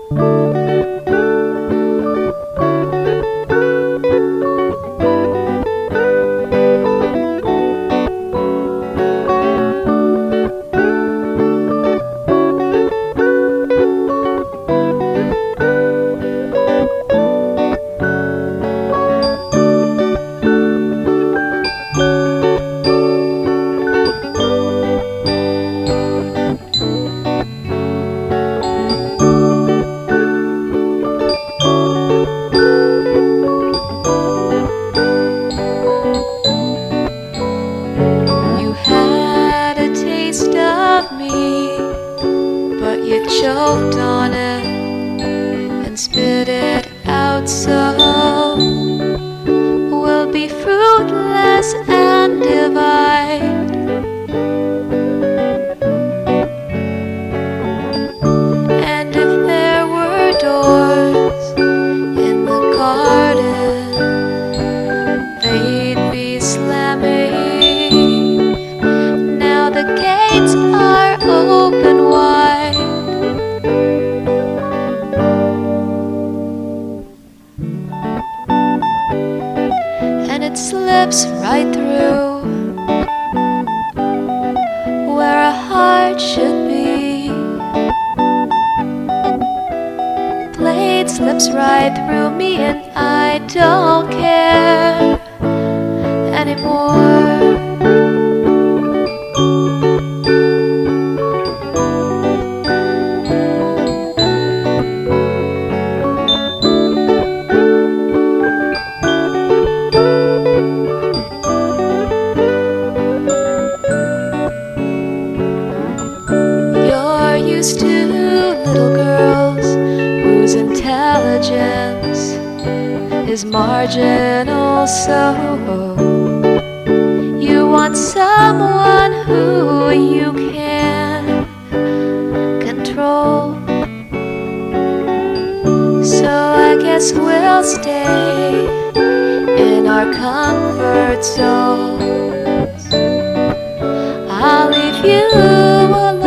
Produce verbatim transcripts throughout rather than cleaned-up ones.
You choked on it and spit it out, so we'll be fruitless and divide. And if there were doors in the garden, they'd be slamming. Now the gates are open wide. It slips right through where a heart should be. Blade slips right through me and I don't care anymore. Used to little girls whose intelligence is marginal, so you want someone who you can control. So I guess we'll stay in our comfort zones. I'll leave you alone.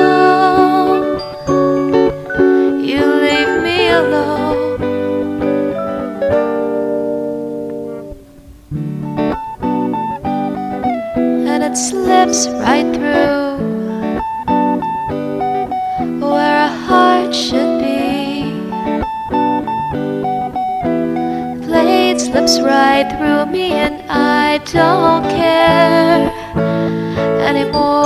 And it slips right through where a heart should be. The blade slips right through me and I don't care anymore.